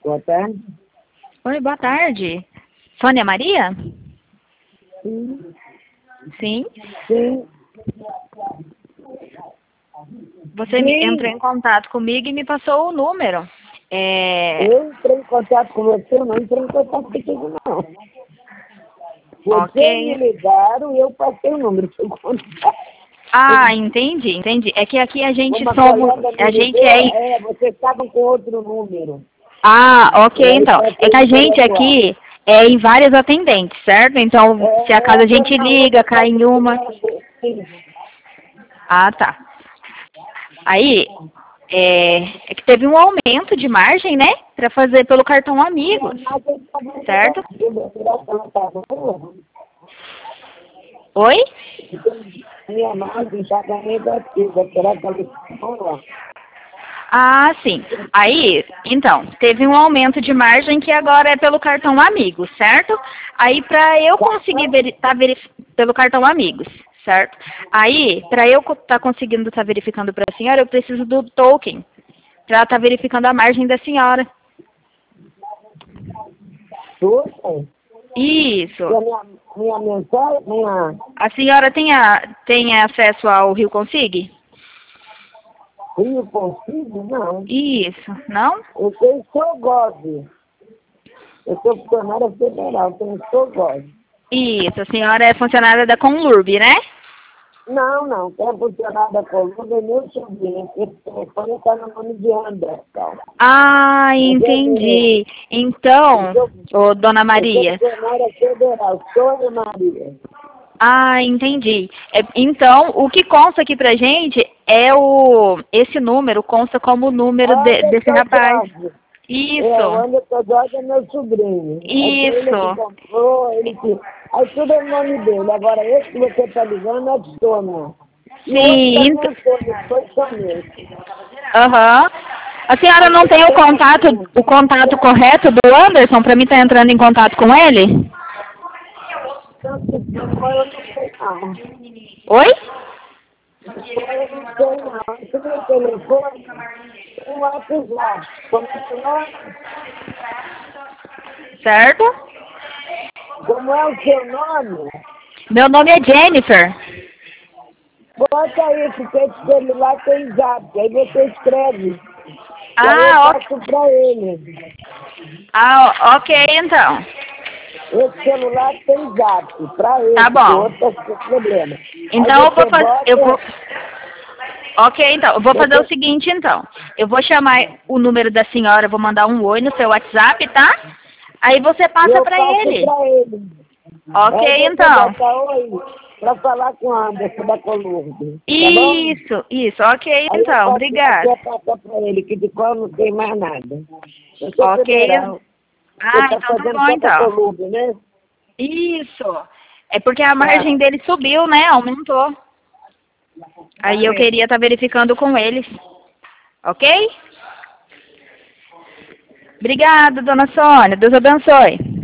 Boa tarde. Oi, boa tarde. Sônia Maria? Sim. Sim. Sim. Você entrou em contato comigo e me passou o número. Eu entrei em contato com você, eu não entrei em contato contigo, não. Você Ok. me ligaram e eu passei o número do seu contato. Ah, entendi. É que aqui a gente Uma somos... colega me A gente ligou, é... você estava com outro número. Ah, ok, E aí então. É passei que o a número gente atual. aqui é em várias atendentes, certo? Então, se acaso a Foi gente uma liga, outra cai coisa em que uma... eu fiz. Ah, tá. Aí, é que teve um aumento de margem, né? Pra fazer pelo cartão Minha Amigos, margem está certo? negativa. Será que ela está boa? Oi? Minha margem está negativa. Será que ela está boa? Ah, sim. Aí, então, teve um aumento de margem que agora é pelo cartão Amigos, certo? Aí, para eu conseguir pelo cartão Amigos, certo? Aí, para eu estar conseguindo estar verificando para a senhora, eu preciso do token para estar verificando a margem da senhora. Tudo? Isso. E a minha mensagem, A senhora tem acesso ao Rio Consig? Rio Consigo? Não. Isso, não? Eu tenho Sogov. Eu sou funcionária federal, tenho Sogov. Isso, a senhora é funcionária da Conlurb, né? Não, quem é funcionária da coluna é meu sobrinho. Esse telefone está no nome de Anderson. Ah, entendi. Então, ô, Dona Eu sou Maria. funcionária federal, Sônia Maria. Ah, entendi. Então, o que consta aqui pra gente é esse número consta como o número desse Anderson rapaz. Jorge. O Isso. Anderson Jorge é meu sobrinho. Aí foi ele que Isso. comprou, ele que... Aí tudo é o nome dele. Agora, esse que você está ligando é de Sônia. E o outro Sim. também é Sônia, foi só mesmo. Aham. A senhora Aí não tem você tem o contato correto do Anderson para mim estar entrando em contato com ele? tanto tempo, eu não sei não. Oi? Eu não sei não. Esse meu telefone tem um WhatsApp. Como é o nome? Certo? Como é o seu nome? Meu nome é Jennifer. Bota aí, porque esse celular tem zap. Aí você escreve. E aí eu Ah, ok. passo para ele. Ah, ok, então. Esse celular tem zap para Tá esse, que o bom. outro está com problema. Aí Então você bota... Ok, então, eu vou fazer o Você... seguinte, então. Eu vou chamar o número da senhora, vou mandar um oi no seu WhatsApp, tá? Aí você passa Eu pra passo ele. para ele. Ok, Aí você então. bota oi para falar com o Anderson da Colurde. Tá bom? Isso, ok, Aí eu então, passo, você obrigada. passa para ele, que de qual não tem mais nada. Eu sou Ok. federal. Você Ah, está então tá fazendo bom, só para então. Colurde, né? Isso. É porque a Tá. margem dele subiu, né? Aumentou. Aí eu queria estar verificando com eles. Ok? Obrigada, dona Sônia. Deus abençoe.